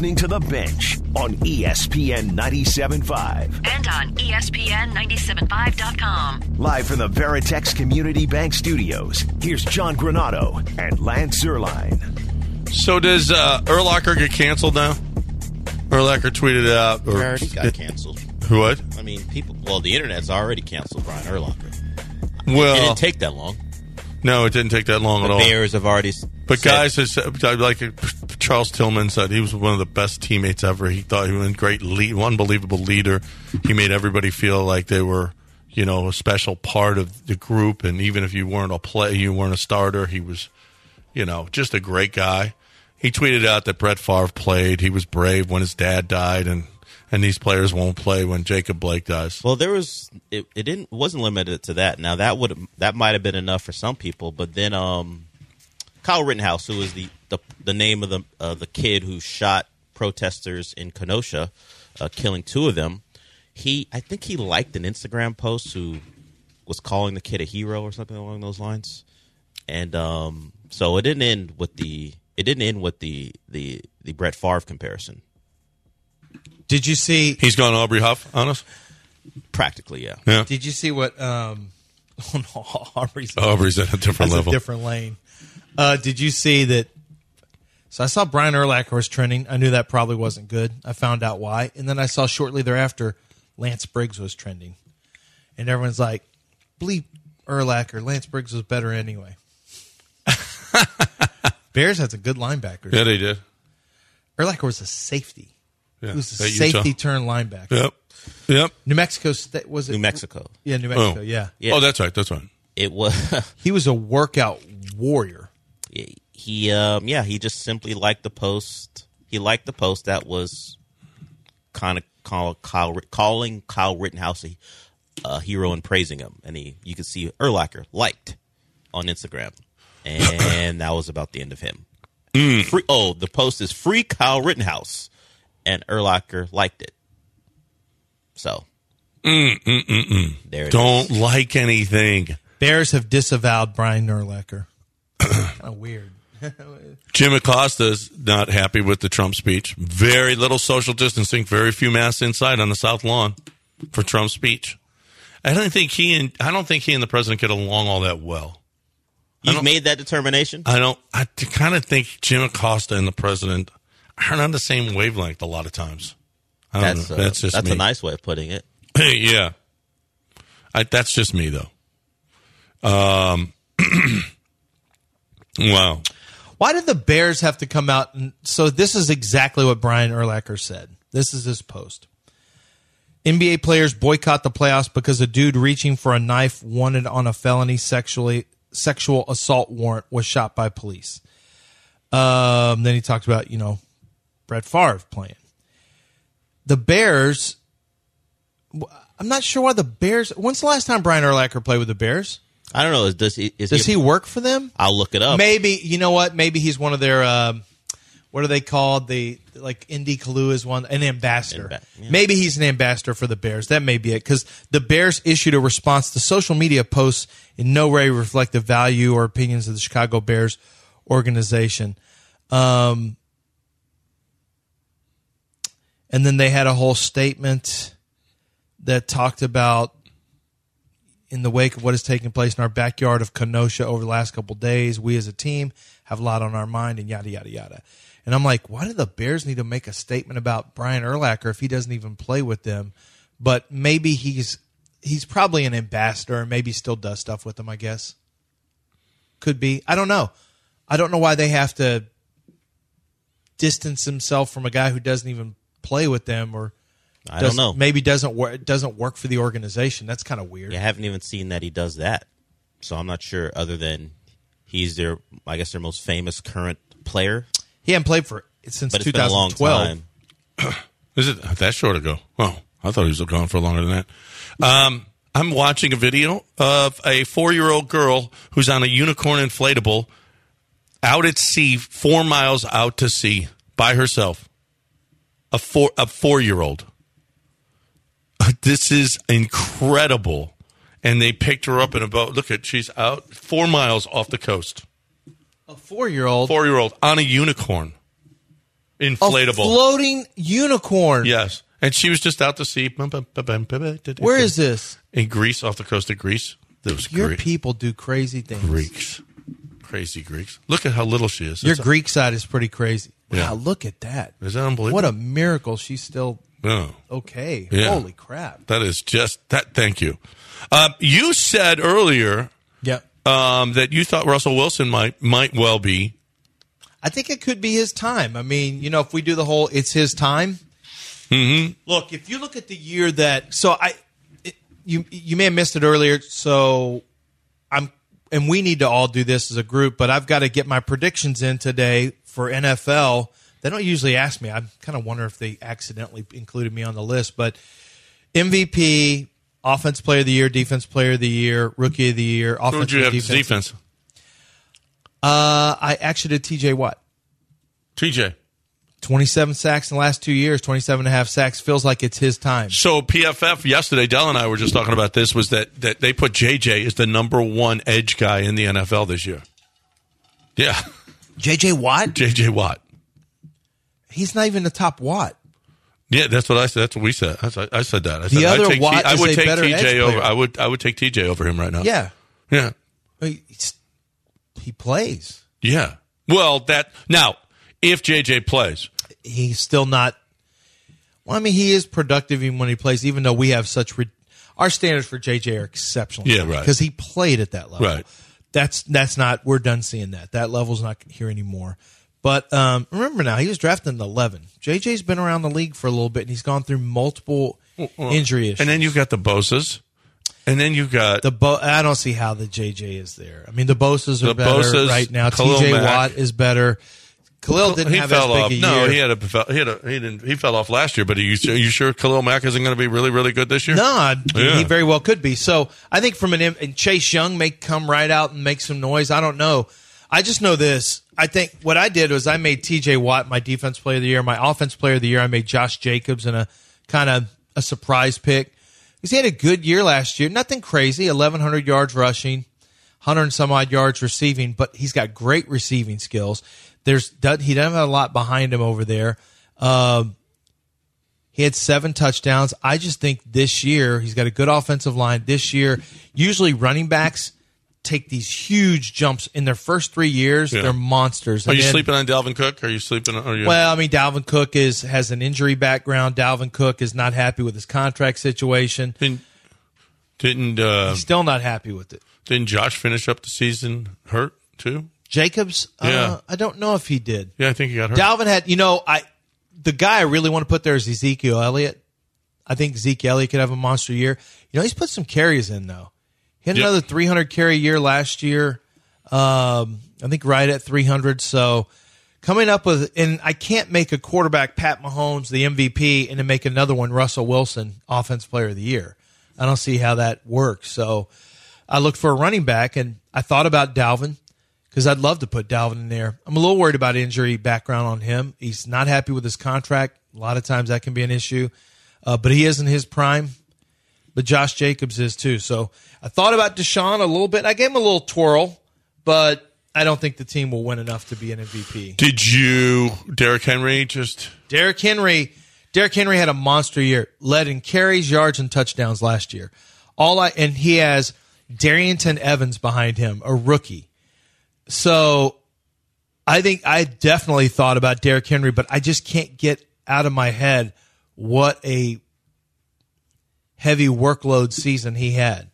listening to The Bench on ESPN 97.5. And on ESPN975.com. Live from the Veritex Community Bank Studios, here's John Granado and Lance Zierlein. So does Urlacher get canceled now? Urlacher tweeted out. He already got canceled. Who what? I mean, the internet's already canceled Brian Urlacher. Well, it didn't take that long. No, it didn't take that long at all. The Bears have already But guys, like Charles Tillman said, he was one of the best teammates ever. He thought he was a great unbelievable leader. He made everybody feel like they were, a special part of the group. And even if you weren't a starter, he was, just a great guy. He tweeted out that Brett Favre played. He was brave when his dad died, and these players won't play when Jacob Blake dies. Well, it wasn't limited to that. Now that might have been enough for some people, but then Kyle Rittenhouse, who is the name of the kid who shot protesters in Kenosha, killing two of them, I think he liked an Instagram post who was calling the kid a hero or something along those lines, and so it didn't end with the Brett Favre comparison. Did you see? He's gone Aubrey Huff on us? Practically, yeah. Did you see what Aubrey's in a different level. A different lane. Did you see that? So I saw Brian Urlacher was trending. I knew that probably wasn't good. I found out why. And then I saw shortly thereafter Lance Briggs was trending. And everyone's like, bleep Urlacher. Lance Briggs was better anyway. Bears had some good linebackers. Yeah, they did. Urlacher was a safety. Yeah, he was a safety turn linebacker. Yep. New Mexico State was it? New Mexico. Yeah, New Mexico. Yeah. Oh, that's right. It was. He was a workout warrior. He just simply liked the post. He liked the post that was kind of calling Kyle Rittenhouse a hero and praising him, and you could see Urlacher liked on Instagram, and that was about the end of him. The post is free Kyle Rittenhouse, and Urlacher liked it. So there it Don't is. Like anything. Bears have disavowed Brian Urlacher. Kind of weird. Jim Acosta's not happy with the Trump speech. Very little social distancing, very few masks inside on the South Lawn for Trump's speech. I don't think he and the president get along all that well. You've made that determination? I kind of think Jim Acosta and the president are on the same wavelength a lot of times. That's just me. A nice way of putting it. Yeah. That's just me, though. Wow. Why did the Bears have to come out? So this is exactly what Brian Urlacher said. This is his post. NBA players boycott the playoffs because a dude reaching for a knife wanted on a felony sexual assault warrant was shot by police. Then he talked about, Brett Favre playing. The Bears, I'm not sure why the Bears, when's the last time Brian Urlacher played with the Bears? I don't know. Does he work for them? I'll look it up. Maybe, you know what? Maybe he's one of their, what are they called? Indy Kalu is one, an ambassador. Yeah. Maybe he's an ambassador for the Bears. That may be it, because the Bears issued a response to social media posts in no way reflect the value or opinions of the Chicago Bears organization. And then they had a whole statement that talked about, in the wake of what has taken place in our backyard of Kenosha over the last couple of days, we as a team have a lot on our mind, and yada, yada, yada. And I'm like, why do the Bears need to make a statement about Brian Urlacher if he doesn't even play with them? But maybe he's probably an ambassador and maybe still does stuff with them, I guess. Could be. I don't know. I don't know why they have to distance himself from a guy who doesn't even play with them, or I don't know. Maybe doesn't work for the organization. That's kind of weird. Yeah, I haven't even seen that he does that. So I'm not sure, other than he's their most famous current player. He hasn't played since 2012. Been a long time. Is it that short ago? Oh, I thought he was gone for longer than that. I'm watching a video of a 4-year-old girl who's on a unicorn inflatable out at sea, 4 miles out to sea by herself. A 4-year-old. This is incredible. And they picked her up in a boat. Look she's out 4 miles off the coast. A 4-year-old? 4-year-old on a unicorn. inflatable. floating unicorn. Yes. And she was just out to sea. Where is this? In Greece, off the coast of Greece. Those Your people do crazy things. Greeks. Crazy Greeks. Look at how little she is. Your Greek side is pretty crazy. Yeah. Wow, look at that. Is that unbelievable? What a miracle she's still Oh. okay. Yeah. Holy crap. That is just that. Thank you. You said earlier Yep. that you thought Russell Wilson might well be. I think it could be his time. I mean, if we do the whole it's his time. Mm-hmm. Look, if you look at the year you may have missed it earlier, so and we need to all do this as a group, but I've got to get my predictions in today for NFL. They don't usually ask me. I kind of wonder if they accidentally included me on the list, but MVP, Offense Player of the Year, Defense Player of the Year, Rookie of the Year, Who would Offense you have defense. defense? I actually did TJ Watt. TJ. 27 sacks in the last 2 years, 27 and a half sacks. Feels like it's his time. So PFF yesterday, Dell and I were just talking about this, was that they put JJ as the number one edge guy in the NFL this year. Yeah. JJ Watt? JJ Watt. He's not even the top Watt. Yeah, that's what I said. That's what we said. I said that. I The said, other I'd take Watt I is would a take better edge TJ over. player. I would take TJ over him right now. Yeah. Yeah. He plays. Yeah. Well, now, if JJ plays. He's still not. Well, I mean, he is productive even when he plays, even though we have such. Our standards for JJ are exceptional. Yeah, right. Because he played at that level. Right. That's not. We're done seeing that. That level's not here anymore. But remember now, he was drafted in 11. JJ's been around the league for a little bit, and he's gone through multiple injury issues. And then you've got the Bosa's. And then you've got I don't see how the JJ is there. I mean, the Bosa's are The better Bosa's, right now. Khalil TJ Mack. Watt is better. Khalil didn't have as fell big off. a year. No, he fell off last year. But are you sure Khalil Mack isn't going to be really, really good this year? No, Yeah. he very well could be. So I think and Chase Young may come right out and make some noise. I don't know. I just know this. I think what I did was I made TJ Watt my defense player of the year. My offense player of the year, I made Josh Jacobs in a kind of a surprise pick. Because he had a good year last year. Nothing crazy. 1,100 yards rushing, 100 and some odd yards receiving, but he's got great receiving skills. He doesn't have a lot behind him over there. He had 7 touchdowns. I just think this year, he's got a good offensive line. This year, usually running backs take these huge jumps in their first 3 years. Yeah. They're monsters. Are And you then- sleeping on Dalvin Cook? Are you sleeping on Well, I mean, Dalvin Cook has an injury background. Dalvin Cook is not happy with his contract situation. Didn't He's still not happy with it. didn't Josh finish up the season hurt too? Jacobs, Yeah. I don't know if he did. Yeah, I think he got hurt. Dalvin had, the guy I really want to put there is Ezekiel Elliott. I think Zeke Elliott could have a monster year. He's put some carries in, though. He had Yep. another 300 carry year last year. I think right at 300. So coming up with, and I can't make a quarterback Pat Mahomes the MVP and then make another one Russell Wilson Offensive Player of the Year. I don't see how that works. So I looked for a running back, and I thought about Dalvin because I'd love to put Dalvin in there. I'm a little worried about injury background on him. He's not happy with his contract. A lot of times that can be an issue, but he is in his prime. But Josh Jacobs is too. So I thought about Deshaun a little bit. I gave him a little twirl, but I don't think the team will win enough to be an MVP. Did you, Derrick Henry, just... Derrick Henry had a monster year, led in carries, yards, and touchdowns last year. And he has Darrington Evans behind him, a rookie. So I think I definitely thought about Derrick Henry, but I just can't get out of my head what a heavy workload season he had.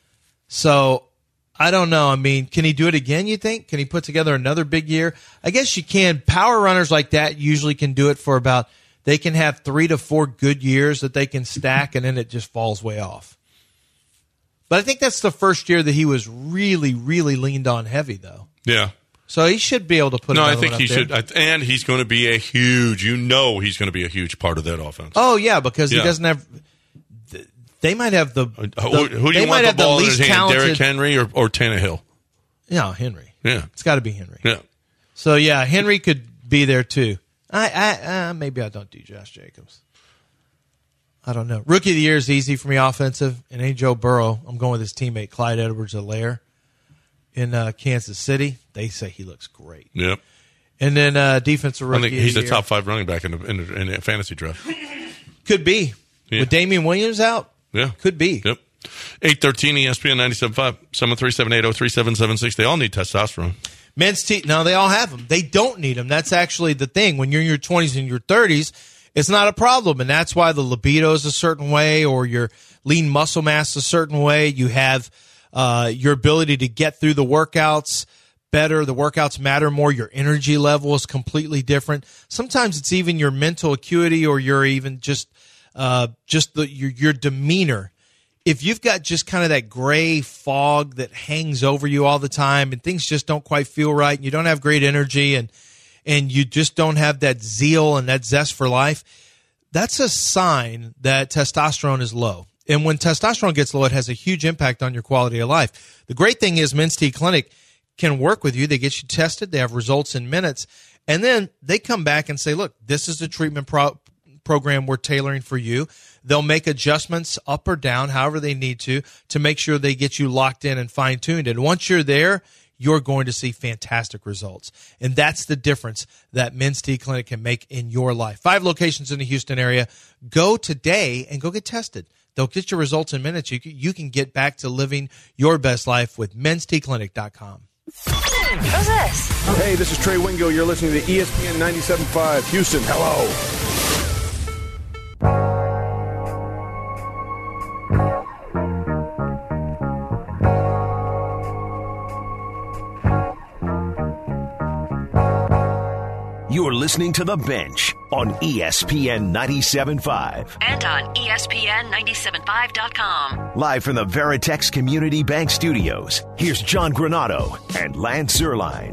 So I don't know. I mean, can he do it again, you think? Can he put together another big year? I guess you can. Power runners like that usually can do it for about, they can have 3 to 4 good years that they can stack, and then it just falls way off. But I think that's the first year that he was really, really leaned on heavy, though. Yeah. So he should be able to put. No, I another think one he up there. should. And he's going to be he's going to be a huge part of that offense. Oh yeah, because he Yeah. doesn't have. They might have the. Who do they you might want the have the ball in his least hand, Derrick talented. Henry or Tannehill? No, Henry. Yeah. It's got to be Henry. Yeah. So yeah, Henry could be there too. Maybe I don't do Josh Jacobs. I don't know. Rookie of the year is easy for me offensive, and ain't Joe Burrow. I'm going with his teammate Clyde Edwards-Helaire in Kansas City. They say he looks great. Yep. And then defensive I rookie. think he's of a the top 5 running back in the fantasy draft. year. Could be. Yeah. With Damian Williams out? Yeah. Could be. Yep. 813 ESPN 97.5, 737803776. They all need testosterone. Men's team, no, they all have them. They don't need them. That's actually the thing. When you're in your 20s and your 30s, it's not a problem. And that's why the libido is a certain way or your lean muscle mass a certain way. You have your ability to get through the workouts better. The workouts matter more. Your energy level is completely different. Sometimes it's even your mental acuity or your even your demeanor. If you've got just kind of that gray fog that hangs over you all the time and things just don't quite feel right and you don't have great energy and you just don't have that zeal and that zest for life, that's a sign that testosterone is low. And when testosterone gets low, it has a huge impact on your quality of life. The great thing is Men's T Clinic can work with you. They get you tested. They have results in minutes. And then they come back and say, look, this is the treatment program we're tailoring for you. They'll make adjustments up or down, however they need to make sure they get you locked in and fine-tuned. And once you're there, you're going to see fantastic results. And that's the difference that Men's T Clinic can make in your life. 5 locations in the Houston area. Go today and go get tested. They'll get your results in minutes. You can get back to living your best life with mensteclinic.com. Who's this? Hey, this is Trey Wingo. You're listening to ESPN 97.5 Houston. Hello. You're listening to The Bench on ESPN 97.5. And on ESPN 97.5.com. Live from the Veritex Community Bank Studios, here's John Granado and Lance Zierlein.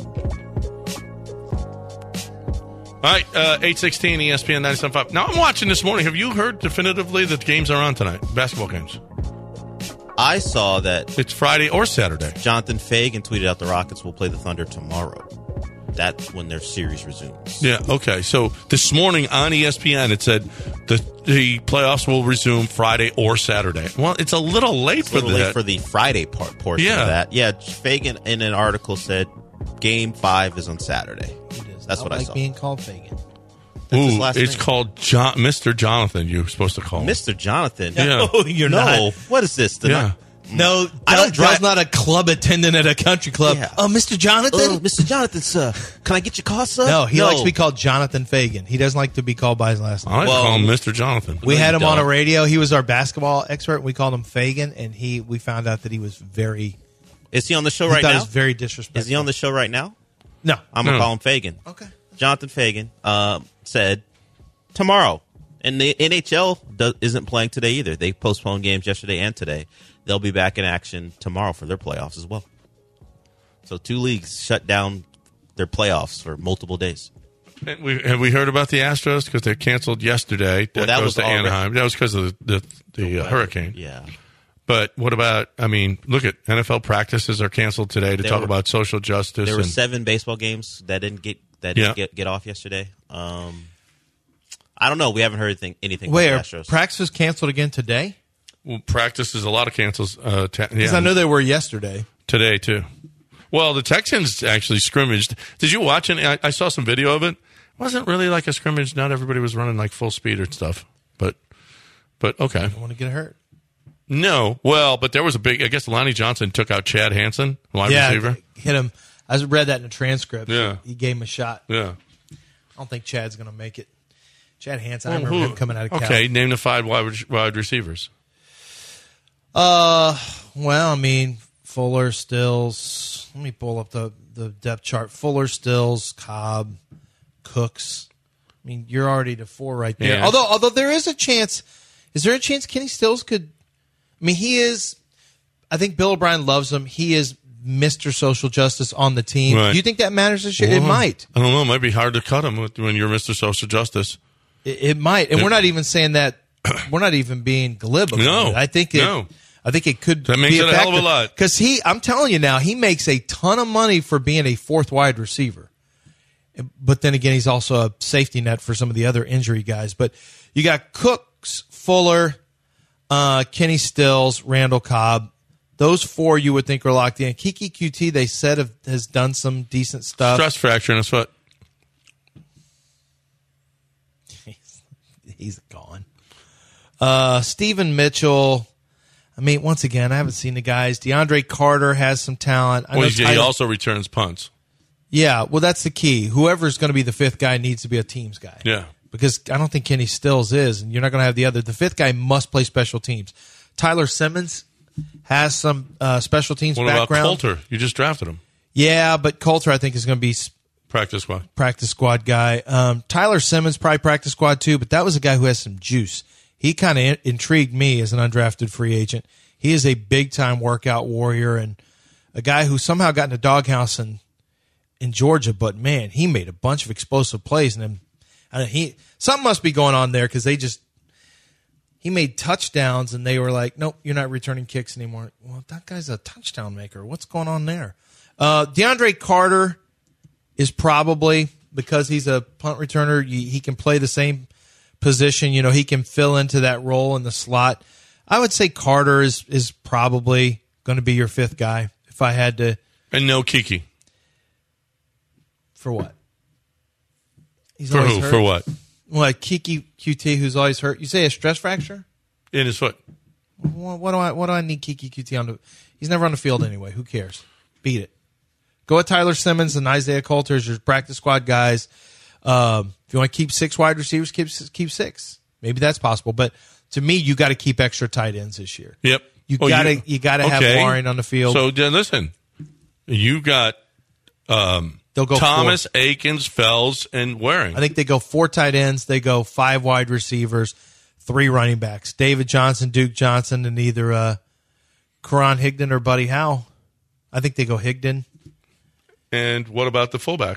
All right, 816 ESPN 97.5. Now, I'm watching this morning. Have you heard definitively that the games are on tonight? Basketball games. I saw that It's Friday or Saturday. Jonathan Fagan tweeted out the Rockets will play the Thunder tomorrow. That's when their series resumes. Yeah, okay. So this morning on ESPN, it said the playoffs will resume Friday or Saturday. Well, it's a little late for that. For the Friday portion Yeah. of that. Yeah, Fagan in an article said Game 5 is on Saturday. That's what I saw. Being called Fagan. That's his Ooh, last it's name. called Mr. Jonathan. You're supposed to call him. Mr. Jonathan. Yeah. No, you're No, not. what is this? Yeah. No, I don't drive- Dell's not a club attendant at a country club. Yeah. Oh, Mr. Jonathan? Oh, Mr. Jonathan, sir. Can I get your car, sir? No, he likes to be called Jonathan Fagan. He doesn't like to be called by his last name. I like Well- to call him Mr. Jonathan. We had him on a don't. radio. He was our basketball expert. We called him Fagan, and we found out that he was very. Is he on the show He right thought now? he was very disrespectful. Is he on the show right now? No. I'm going No. to call him Fagan. Okay. Jonathan Fagan said tomorrow. And the NHL isn't playing today either. They postponed games yesterday and today. They'll be back in action tomorrow for their playoffs as well. So 2 leagues shut down their playoffs for multiple days. Have we heard about the Astros? Because they canceled yesterday. Well, that goes was to already- Anaheim. That was because of the hurricane. Yeah. But what about, look at NFL practices are canceled today to There talk were- about social justice. There were and 7 baseball games that didn't Yeah. get off yesterday. I don't know. We haven't heard anything Wait, about are the Astros. practices canceled again today? well, practices, a lot of cancels. Because I know they were yesterday. Today, too. Well, the Texans actually scrimmaged. Did you watch it? I saw some video of it. It wasn't really like a scrimmage. Not everybody was running like full speed or stuff. But okay. I don't want to get hurt. No. Well, but there was a big, I guess Lonnie Johnson took out Chad Hansen, wide receiver. Hit him. I read that in a transcript. Yeah. He gave him a shot. Yeah. I don't think Chad's going to make it. Chad Hansen, I remember him coming out of Cal. Okay, name the 5 wide receivers. Well, Fuller, Stills. Let me pull up the depth chart. Fuller, Stills, Cobb, Cooks. You're already to 4 right there. Yeah. Although there is a chance. Is there a chance Kenny Stills could? He is. I think Bill O'Brien loves him. He is Mr. Social Justice on the team. Right. Do you think that matters this year? It might. I don't know. It might be hard to cut him when you're Mr. Social Justice. It might. And we're not even saying that. We're not even being glib about No. it. I think it could. That makes be it a hell of a lot. Because I'm telling you now, he makes a ton of money for being a 4th wide receiver. But then again, he's also a safety net for some of the other injury guys. But you got Cooks, Fuller, Kenny Stills, Randall Cobb. Those 4 you would think are locked in. Kiki QT, they said, has done some decent stuff. Stress fracture in his foot. He's gone. Steven Mitchell. I mean, once again, I haven't seen the guys. DeAndre Carter has some talent. Well, he also returns punts. Yeah, well, that's the key. Whoever's going to be the 5th guy needs to be a teams guy. Yeah. Because I don't think Kenny Stills is, and you're not going to have the other. The 5th guy must play special teams. Tyler Simmons has some special teams background. What about Coulter? You just drafted him. Yeah, but Coulter, I think, is going to be practice squad guy. Tyler Simmons, probably practice squad too, but that was a guy who has some juice. He kind of intrigued me as an undrafted free agent. He is a big-time workout warrior and a guy who somehow got in the doghouse in Georgia, but, man, he made a bunch of explosive plays. And something must be going on there because he made touchdowns, and they were like, nope, you're not returning kicks anymore. Well, that guy's a touchdown maker. What's going on there? DeAndre Carter is probably, because he's a punt returner, he can play the same position. You know, he can fill into that role in the slot. I would say Carter is probably going to be your 5th guy if I had to. And no Kiki. For what? He's For always who? hurt. For what? Well, Kiki QT, who's always hurt. You say a stress fracture? In his foot. What do I need Kiki QT on? He's never on the field anyway. Who cares? Beat it. Go with Tyler Simmons and Isaiah Coulter as your practice squad guys. If you want to keep 6 wide receivers, keep 6. Maybe that's possible. But to me, you got to keep extra tight ends this year. Yep. You got to have Warren on the field. So then listen, you got They'll go Thomas, 4. Akins, Fells, and Waring. I think they go 4 tight ends. They go 5 wide receivers, 3 running backs. David Johnson, Duke Johnson, and either Karan Higdon or Buddy Howe. I think they go Higdon. And what about the fullback?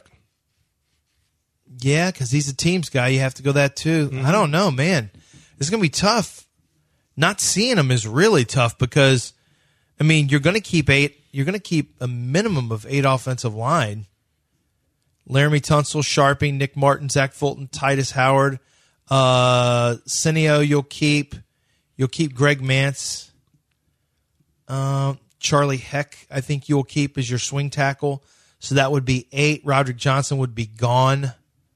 Yeah, because he's a teams guy. You have to go that too. I don't know, man. It's going to be tough. Not seeing him is really tough because, I mean, you're going to keep 8. You're going to keep a minimum of 8 offensive line. Laramie Tunsil, Sharping, Nick Martin, Zach Fulton, Titus Howard, Cineo. You'll keep Greg Mance, Charlie Heck. I think you'll keep as your swing tackle. So that would be 8. Roderick Johnson would be gone.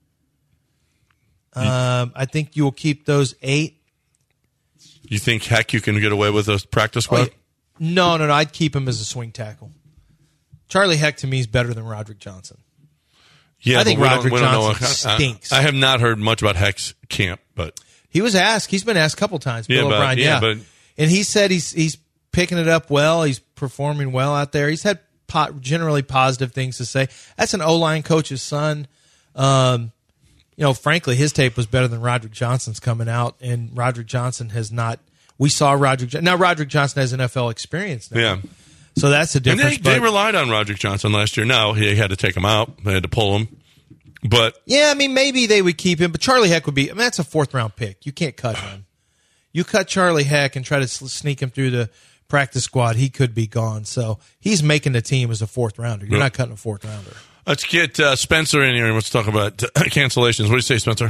I think you will keep those 8. You think Heck you can get away with a practice squad? Oh, yeah. No. I'd keep him as a swing tackle. Charlie Heck to me is better than Roderick Johnson. Yeah, I think Roderick Johnson stinks. I have not heard much about Heck's camp, but he was asked. He's been asked a couple times. Bill O'Brien, and he said he's picking it up well. He's performing well out there. He's had generally positive things to say. That's an O-line coach's son. Frankly, his tape was better than Roderick Johnson's coming out, and Roderick Johnson has not. We saw Roderick. Now Roderick Johnson has NFL experience now. Yeah. So that's a difference. And they relied on Roderick Johnson last year. Now he had to take him out. They had to pull him. But yeah, I mean, maybe they would keep him. But Charlie Heck would be. I mean, that's a 4th-round pick. You can't cut him. You cut Charlie Heck and try to sneak him through the practice squad, he could be gone. So he's making the team as a 4th-rounder. You're not cutting a 4th-rounder. Let's get Spencer in here and let's talk about cancellations. What do you say, Spencer?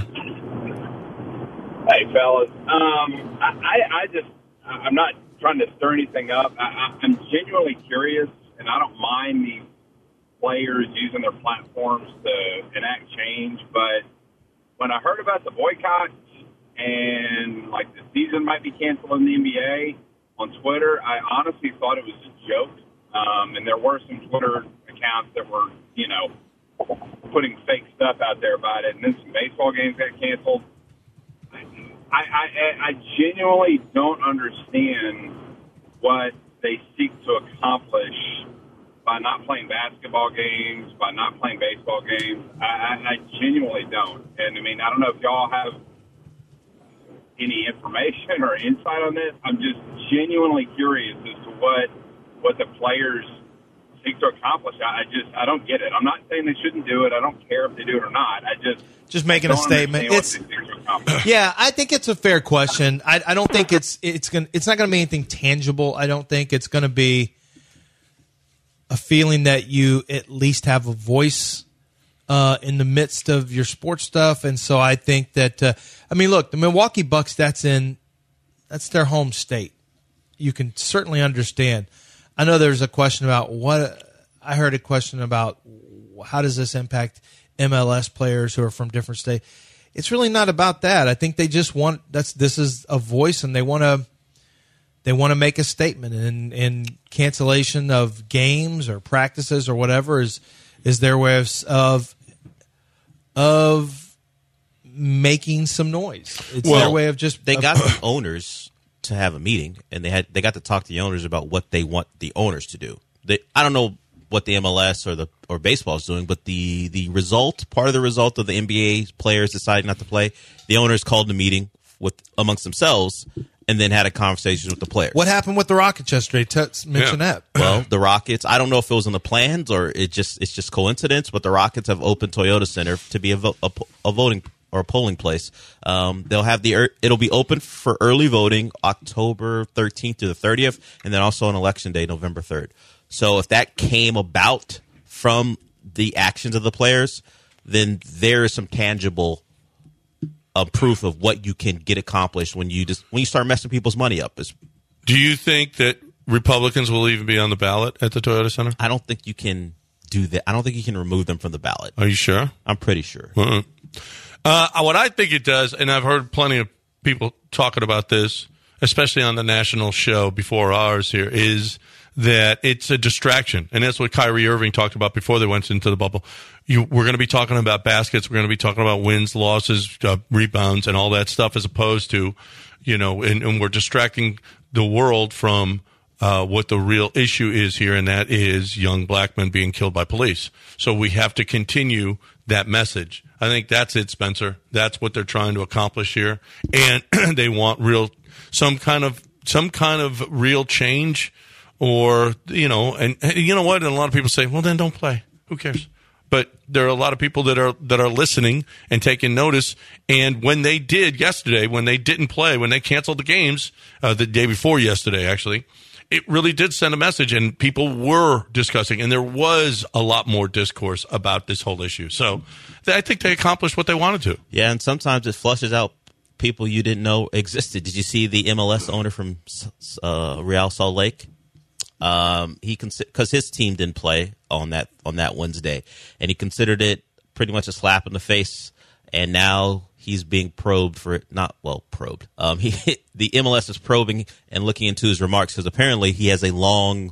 Hey, fellas. I'm not trying to stir anything up. I'm genuinely curious, and I don't mind these players using their platforms to enact change, but when I heard about the boycotts and, like, the season might be canceled in the NBA on Twitter, I honestly thought it was a joke. And there were some Twitter accounts that were, putting fake stuff out there about it, and then some baseball games got canceled. I genuinely don't understand what they seek to accomplish by not playing basketball games, by not playing baseball games. I genuinely don't. And, I don't know if y'all have any information or insight on this. I'm just genuinely curious as to what the players seek to accomplish. I don't get it. I'm not saying they shouldn't do it. I don't care if they do it or not. Just making a statement. Yeah, I think it's a fair question. I don't think it's not going to be anything tangible. I don't think it's going to be a feeling that you at least have a voice in the midst of your sports stuff. And so I think that look, the Milwaukee Bucks, that's their home state. You can certainly understand. I know there's a question about I heard a question about how does this impact MLS players who are from different states. It's really not about that. I think they just want this is a voice, and they want to make a statement, and cancellation of games or practices or whatever is their way of making some noise. It's their way of just they got the owners to have a meeting, and they got to talk to the owners about what they want the owners to do. I don't know what the MLS or baseball is doing, but part of the result of the NBA players deciding not to play, the owners called a meeting amongst themselves and then had a conversation with the players. What happened with the Rockets yesterday? Mention that. Well, the Rockets, I don't know if it was in the plans or it's just coincidence, but the Rockets have opened Toyota Center to be a voting or a polling place. They'll have it'll be open for early voting October 13th to the 30th, and then also on Election Day, November 3rd. So if that came about from the actions of the players, then there is some tangible proof of what you can get accomplished when you start messing people's money up. Do you think that Republicans will even be on the ballot at the Toyota Center? I don't think you can do that. I don't think you can remove them from the ballot. Are you sure? I'm pretty sure. Uh-uh. What I think it does, and I've heard plenty of people talking about this, especially on the national show before ours here, is that it's a distraction. And that's what Kyrie Irving talked about before they went into the bubble. We're going to be talking about baskets. We're going to be talking about wins, losses, rebounds, and all that stuff, as opposed to, and we're distracting the world from what the real issue is here, and that is young black men being killed by police. So we have to continue that message. I think that's it, Spencer. That's what they're trying to accomplish here. And they want some kind of real change. Or, and you know what? And a lot of people say, well, then don't play. Who cares? But there are a lot of people that are listening and taking notice. And when they did yesterday, when they didn't play, when they canceled the games, the day before yesterday, actually, it really did send a message, and people were discussing, and there was a lot more discourse about this whole issue. So I think they accomplished what they wanted to. Yeah, and sometimes it flushes out people you didn't know existed. Did you see the MLS owner from Real Salt Lake? Because his team didn't play on that Wednesday, and he considered it pretty much a slap in the face. And now he's being probed for it. Probed. The MLS is probing and looking into his remarks because apparently he has a long,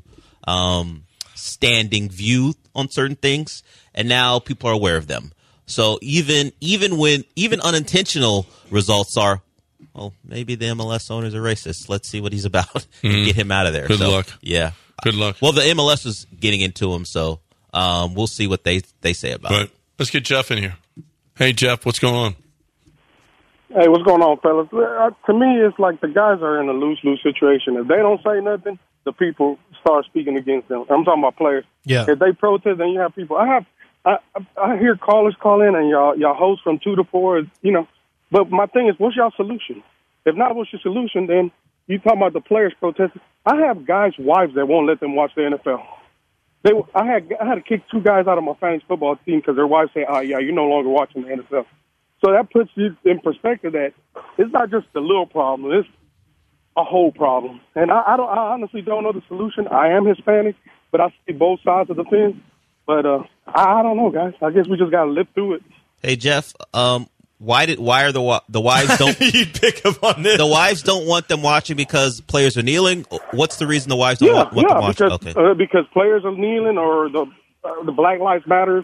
standing view on certain things, and now people are aware of them. So even unintentional results are, well, maybe the MLS owners are racist. Let's see what he's about and get him out of there. Good luck. Yeah. Good luck. Well, the MLS is getting into him, so we'll see what they say about it. Let's get Jeff in here. Hey, Jeff, what's going on? Hey, what's going on, fellas? To me, it's like the guys are in a lose-lose situation. If they don't say nothing, the people start speaking against them. I'm talking about players. Yeah. If they protest, then you have people. I hear callers call in, and y'all host from 2 to 4, But my thing is, what's y'all solution? If not, what's your solution? Then you talking about the players protesting. I have guys' wives that won't let them watch the NFL. I had to kick 2 guys out of my fantasy football team because their wives say, "Oh yeah, you're no longer watching the NFL." So that puts you in perspective that it's not just a little problem; it's a whole problem. And I honestly don't know the solution. I am Hispanic, but I see both sides of the fence. But I don't know, guys. I guess we just got to live through it. Hey, Jeff. Why are the wives don't you pick up on this? The wives don't want them watching because players are kneeling? What's the reason the wives don't want them watching? Because players are kneeling, or the Black Lives Matter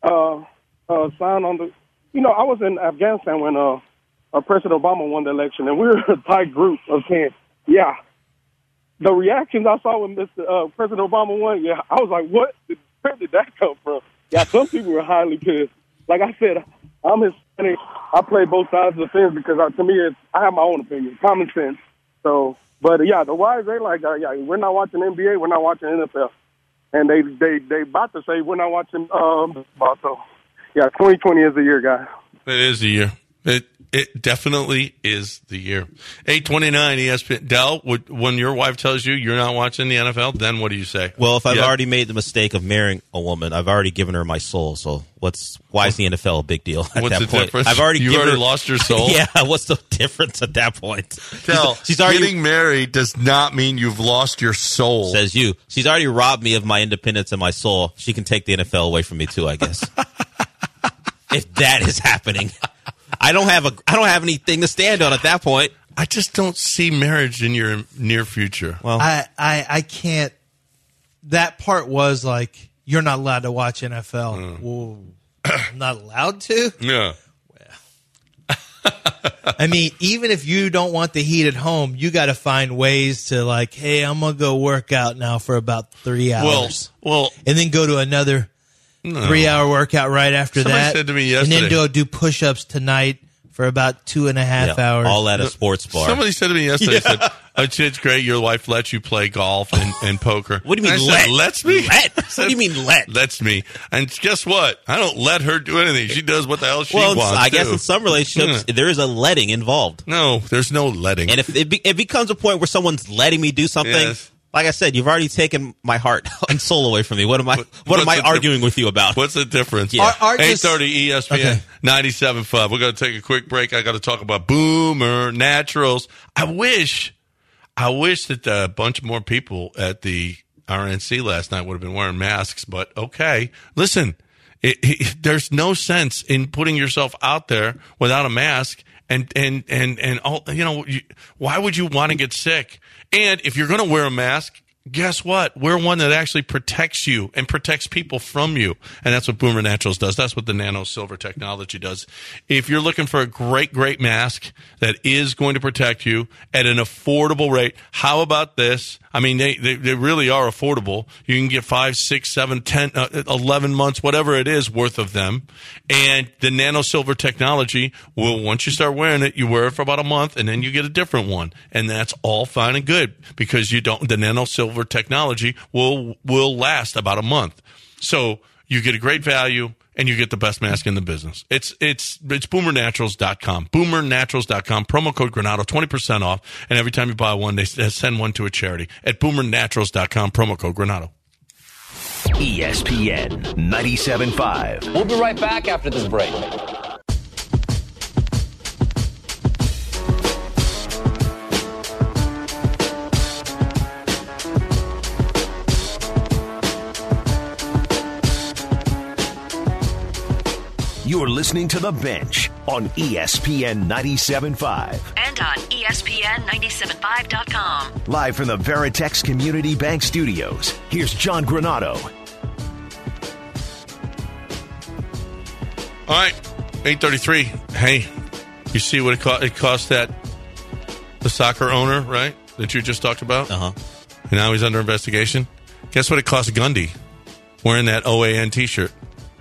sign on the. I was in Afghanistan when President Obama won the election, and we were a tight group of 10. Yeah, the reactions I saw when President Obama won, I was like, what? Where did that come from? Yeah, some people were highly pissed. Like I said, I'm Hispanic. I play both sides of the fence because to me, I have my own opinion, common sense. So, but the wives, they like, we're not watching NBA, we're not watching NFL, and they about to say we're not watching. So, 2020 is the year, guys. It is the year. It definitely is the year. 829 ESPN. Del, when your wife tells you you're not watching the NFL, then what do you say? Well, if I've already made the mistake of marrying a woman, I've already given her my soul. So why is the NFL a big deal at what's that the point? difference? I've already lost your soul? Yeah, what's the difference at that point? Del, she's already getting married does not mean you've lost your soul. Says you. She's already robbed me of my independence and my soul. She can take the NFL away from me too, I guess. If that is happening. I don't have anything to stand on at that point. I just don't see marriage in your near future. Well, I can't. That part was like, you're not allowed to watch NFL. Whoa. I'm not allowed to? Yeah. I mean, even if you don't want the heat at home, you got to find ways to like, hey, I'm going to go work out now for about 3 hours. Well, and then go to another 3-hour workout right after Somebody that. said to me yesterday. And then go do push-ups tonight for about 2.5 hours. All at a sports bar. Somebody said to me yesterday, said, it's great your wife lets you play golf and poker. What do you mean I said, lets me? What do you mean let? Lets me. And guess what? I don't let her do anything. She does what the hell she wants I guess to. in some relationships, there is a letting involved. No, there's no letting. And if it becomes a point where someone's letting me do something, Yes. like I said, you've already taken my heart and soul away from me. What am I arguing with you about? What's the difference? Yeah. 8:30 ESPN Okay. 97.5. We're going to take a quick break. I got to talk about Boomer Naturals. I wish that a bunch more people at the RNC last night would have been wearing masks, but okay. Listen, there's no sense in putting yourself out there without a mask and all, why would you want to get sick? And if you're going to wear a mask, guess what? Wear one that actually protects you and protects people from you. And that's what Boomer Naturals does. That's what the nano silver technology does. If you're looking for a great mask that is going to protect you at an affordable rate, how about this? I mean, they really are affordable. You can get 5, 6, 7, 10, 11 months, whatever it is, worth of them. And the nano silver technology will, once you start wearing it, you wear it for about a month and then you get a different one. And that's all fine and good because the nano silver technology will last about a month. So you get a great value and you get the best mask in the business. It's boomernaturals.com. Boomernaturals.com. Promo code Granado, 20% off. And every time you buy one, they send one to a charity. At boomernaturals.com, promo code Granado. ESPN 97.5. We'll be right back after this break. You're listening to The Bench on ESPN 97.5. And on ESPN975.com. Live from the Veritex Community Bank Studios, here's John Granado. All right, 8:33. Hey, you see what it cost the soccer owner, right, that you just talked about? Uh-huh. And now he's under investigation. Guess what it cost Gundy wearing that OAN T-shirt?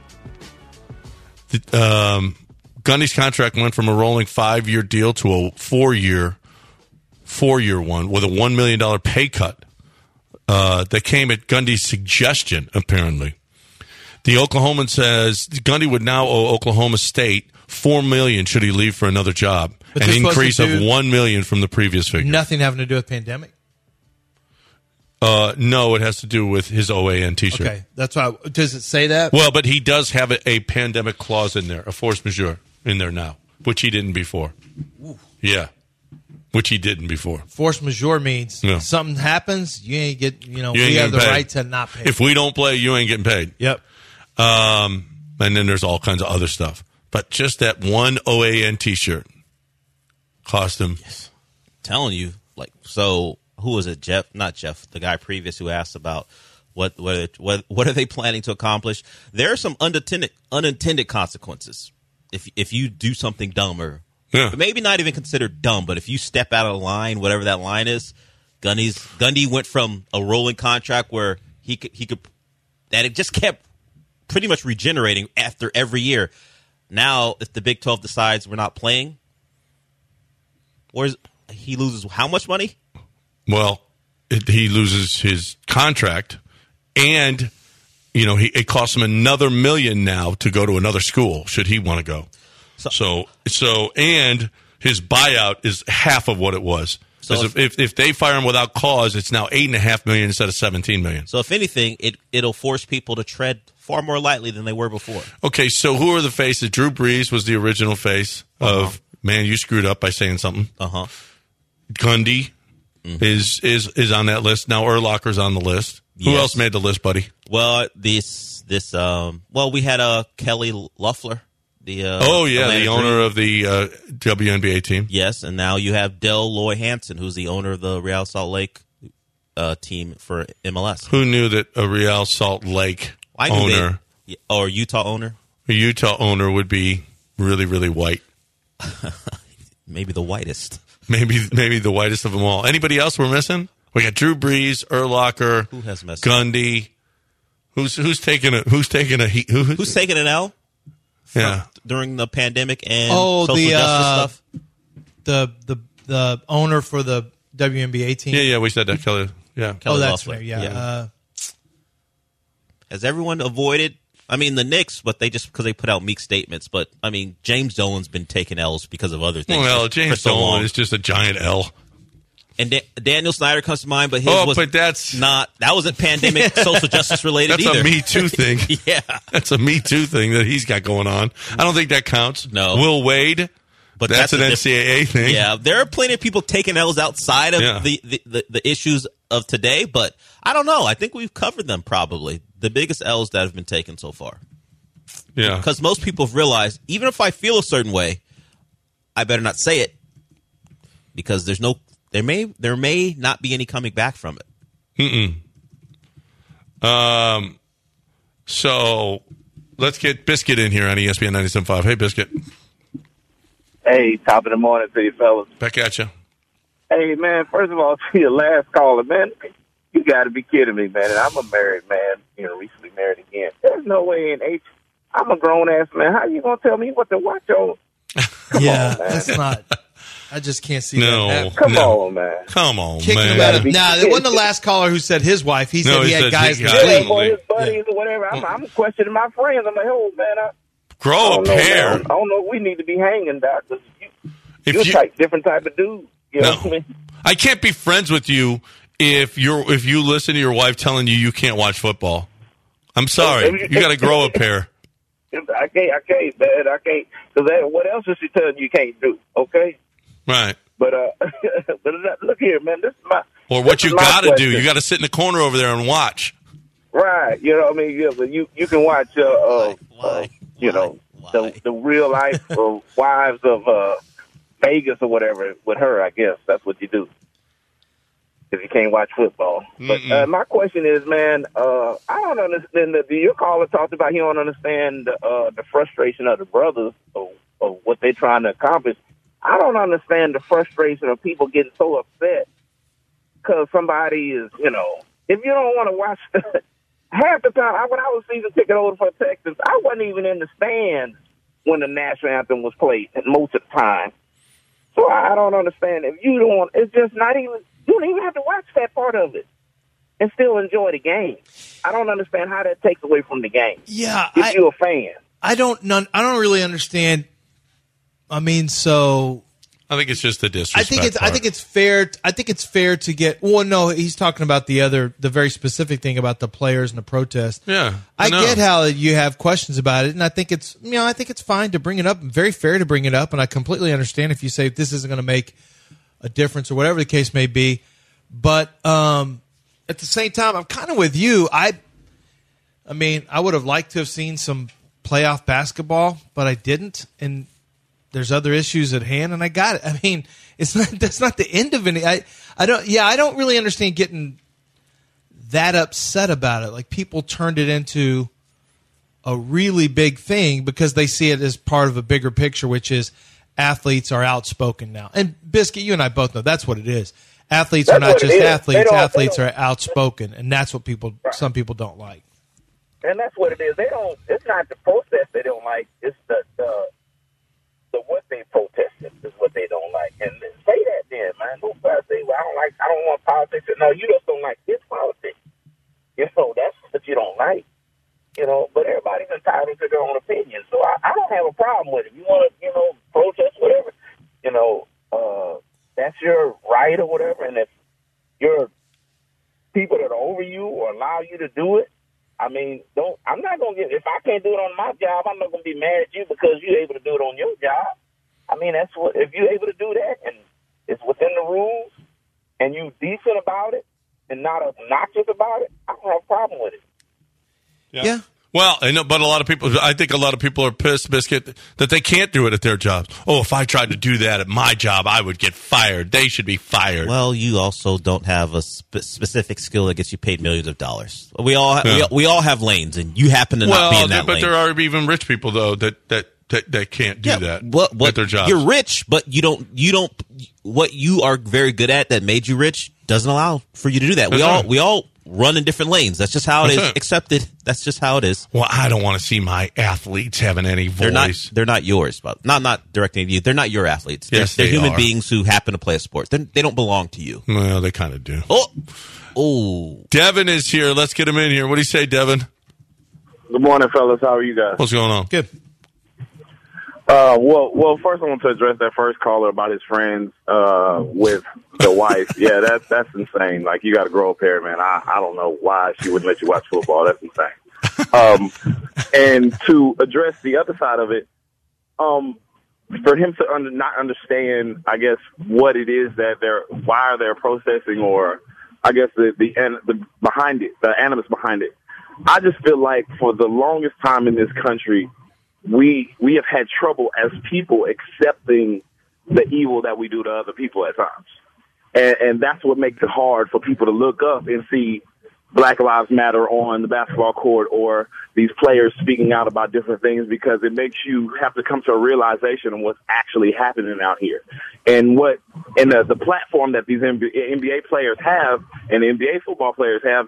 Gundy's contract went from a rolling 5-year deal to a 4-year one with a $1 million pay cut that came at Gundy's suggestion, apparently. The Oklahoman says Gundy would now owe Oklahoma State $4 million should he leave for another job, But an they're supposed increase to of do $1 million from the previous figure. Nothing having to do with pandemic? No, it has to do with his OAN T-shirt. Okay, that's why. Does it say that? Well, but he does have a pandemic clause in there, a force majeure in there now, which he didn't before. Ooh. Yeah, which he didn't before. Force majeure means Yeah. something happens, you ain't get. You ain't we have getting the paid. right to not pay. If we don't play, you ain't getting paid. Yep. And then there's all kinds of other stuff. But just that one OAN T-shirt cost him. Telling you, so who was it? Jeff, not Jeff, the guy previous who asked about what are they planning to accomplish? There are some unintended consequences if you do something dumb or maybe not even considered dumb, but if you step out of the line, whatever that line is, Gundy went from a rolling contract where he could that it just kept pretty much regenerating after every year. Now, if the Big 12 decides we're not playing, he loses how much money? Well, he loses his contract, and it costs him another $1 million now to go to another school should he want to go. So and his buyout is half of what it was. So if they fire him without cause, it's now $8.5 million instead of $17 million. So if anything, it'll force people to tread far more lightly than they were before. Okay, so who are the faces? Drew Brees was the original face of, man, you screwed up by saying something. Gundy is on that list. Now Urlacher's on the list. Who else made the list, buddy? Well, we had Kelly Loeffler. The owner of the WNBA team. Yes, and now you have Del Loy Hansen, who's the owner of the Real Salt Lake team for MLS. Who knew that a Real Salt Lake owner or Utah owner? A Utah owner would be really, really white. Maybe the whitest. Maybe the whitest of them all. Anybody else we're missing? We got Drew Brees, Urlacher, who has messed Gundy. Who's taking an L? Yeah, during the pandemic and social justice stuff. The owner for the WNBA team. Yeah, we said that, Kelly. Yeah. Kelly that's Loeffler. right. Yeah. Has everyone avoided? I mean, the Knicks, but because they put out meek statements. But I mean, James Dolan's been taking L's because of other things. Well, James Dolan is just a giant L. And Daniel Snyder comes to mind, but his that wasn't pandemic social justice related that's either. That's a Me Too thing. Yeah. That's a Me Too thing that he's got going on. I don't think that counts. No. Will Wade, but that's an NCAA thing. Yeah, there are plenty of people taking L's outside of the issues of today, but I don't know. I think we've covered them probably. The biggest L's that have been taken so far. Yeah. Because most people have realized, even if I feel a certain way, I better not say it because there may not be any coming back from it. So let's get Biscuit in here on ESPN 97.5. Hey, Biscuit. Hey, top of the morning to you fellas. Back at you. Hey, man, first of all, to your last caller, man, you got to be kidding me, man. And I'm a married man, recently married again. There's no way in H. I'm a grown-ass man. How you going to tell me what to watch on? Come on, man. That's not... I just can't see that happening. Come on, man. Come on, Kicking man. him out of, it wasn't the last caller who said his wife. He said he had guys in the league. Or his buddies or whatever. I'm questioning my friends. I'm like, oh, man. Grow a pair. I don't know if we need to be hanging, Doc. You're a different type of dude. You know what I mean? I can't be friends with you if you listen to your wife telling you can't watch football. I'm sorry. You got to grow a pair. I can't, man. I can't. Because what else is she telling you can't do? Okay? Right. But look here, man. This is my. Or what you got to do? You got to sit in the corner over there and watch. Right. You know what I mean? Yeah, but you can watch. Why? The real life wives of Vegas or whatever with her. I guess that's what you do. If you can't watch football. But my question is, man, I don't understand. Your caller talked about he don't understand the frustration of the brothers of what they're trying to accomplish. I don't understand the frustration of people getting so upset because somebody is, if you don't want to watch, half the time, when I was season ticket holder for Texas, I wasn't even in the stands when the national anthem was played most of the time. So I don't understand. If you don't, it's just not even, you don't even have to watch that part of it and still enjoy the game. I don't understand how that takes away from the game. Yeah. If you're a fan. I don't really understand. I mean, so I think it's just the disrespect. I think it's fair. I think it's fair to get. Well, no, he's talking about the very specific thing about the players and the protest. Yeah, I get how you have questions about it, and I think it's fine to bring it up. Very fair to bring it up, and I completely understand if you say this isn't going to make a difference or whatever the case may be. But at the same time, I'm kind of with you. I mean, I would have liked to have seen some playoff basketball, but I didn't, and there's other issues at hand, and I got it. I mean, that's not the end of any. I don't really understand getting that upset about it. Like, people turned it into a really big thing because they see it as part of a bigger picture, which is athletes are outspoken now. And Biscuit, you and I both know that's what it is. Athletes are not just athletes. Athletes are outspoken, and that's what some people don't like. And that's what it is. It's not the protest they don't like. It's the what they protested is what they don't like. And say that then, man. Don't try to say, well, I don't want politics. No, you just don't like his politics. That's what you don't like. But everybody's entitled entitled to their own opinion. So I don't have a problem with it. You want to, protest, whatever, that's your right or whatever. And if your people that are over you or allow you to do it, I'm not going to if I can't do it on my job, I'm not going to be mad at you because you're able to do it on your job. If you're able to do that and it's within the rules and you decent about it and not obnoxious about it, I don't have a problem with it. Yeah. Well, but I think a lot of people are pissed, Biscuit, that they can't do it at their jobs. Oh, if I tried to do that at my job, I would get fired. They should be fired. Well, you also don't have a specific skill that gets you paid millions of dollars. We all have lanes, and you happen to not be in that lane. But there are even rich people though that can't do that at their jobs. You're rich, but you don't. What you are very good at that made you rich doesn't allow for you to do that. We all run in different lanes. That's just how it is. Accepted. That's just how it is. Well, I don't want to see my athletes having any voice. They're not yours, but not directing at you. They're not your athletes. Yes, they're human beings who happen to play a sport. They don't belong to you. Well, they kind of do. Oh, Devin is here. Let's get him in here. What do you say, Devin? Good morning, fellas. How are you guys? What's going on? Good. Well, first I want to address that first caller about his friends with the wife. Yeah, that's insane. Like, you got to grow up here, man. I don't know why she wouldn't let you watch football. That's insane. And to address the other side of it, for him to not understand, I guess, what it is that why they're protesting, or I guess the behind it, the animus behind it. I just feel like for the longest time in this country, we have had trouble as people accepting the evil that we do to other people at times. And that's what makes it hard for people to look up and see Black Lives Matter on the basketball court, or these players speaking out about different things, because it makes you have to come to a realization of what's actually happening out here. And the platform that these NBA players have and NBA football players have,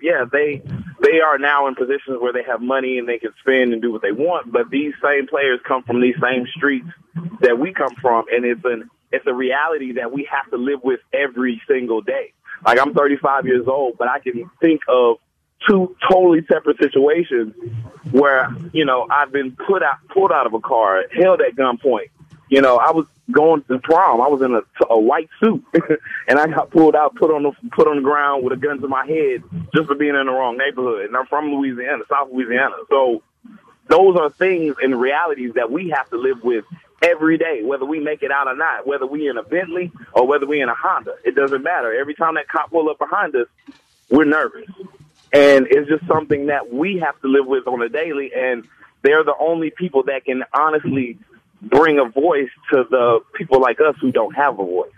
they are now in positions where they have money and they can spend and do what they want. But these same players come from these same streets that we come from, and it's a reality that we have to live with every single day. Like, I'm 35 years old, but I can think of two totally separate situations where, I've been pulled out of a car, held at gunpoint. I was going to prom. I was in a white suit, and I got pulled out, put on the ground with a gun to my head just for being in the wrong neighborhood. And I'm from Louisiana, South Louisiana. So those are things and realities that we have to live with every day, whether we make it out or not, whether we in a Bentley or whether we in a Honda. It doesn't matter. Every time that cop pull up behind us, we're nervous. And it's just something that we have to live with on a daily, and they're the only people that can honestly bring a voice to the people like us who don't have a voice.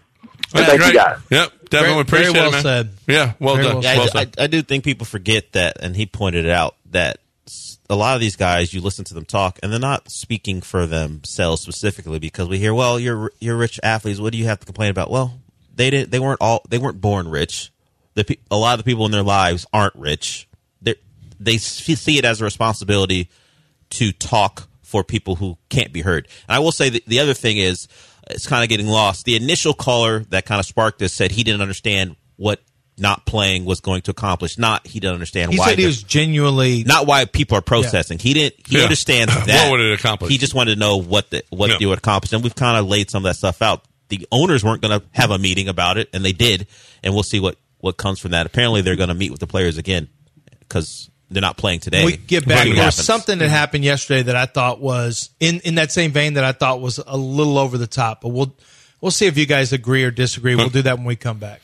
Thank you, guys. Yep, definitely appreciate very well it, man. said. Yeah, well Very done. well Well said. said. I do think people forget that, and he pointed it out, that a lot of these guys, you listen to them talk, and they're not speaking for themselves specifically, because we hear, well, you're rich athletes. What do you have to complain about? Well, they weren't born rich. A lot of the people in their lives aren't rich. They see it as a responsibility to talk for people who can't be heard. And I will say that the other thing is, it's kind of getting lost. The initial caller that kind of sparked this said he didn't understand what not playing was going to accomplish. He didn't understand why. He said he was genuinely not why people are protesting. Yeah. He understands that. What would it accomplish? He just wanted to know what they would accomplish. And we've kind of laid some of that stuff out. The owners weren't going to have a meeting about it, and they did. And we'll see what comes from that. Apparently, they're going to meet with the players again because they're not playing today. We get back. There's something that happened yesterday that I thought was in that same vein that I thought was a little over the top. But we'll see if you guys agree or disagree. We'll do that when we come back.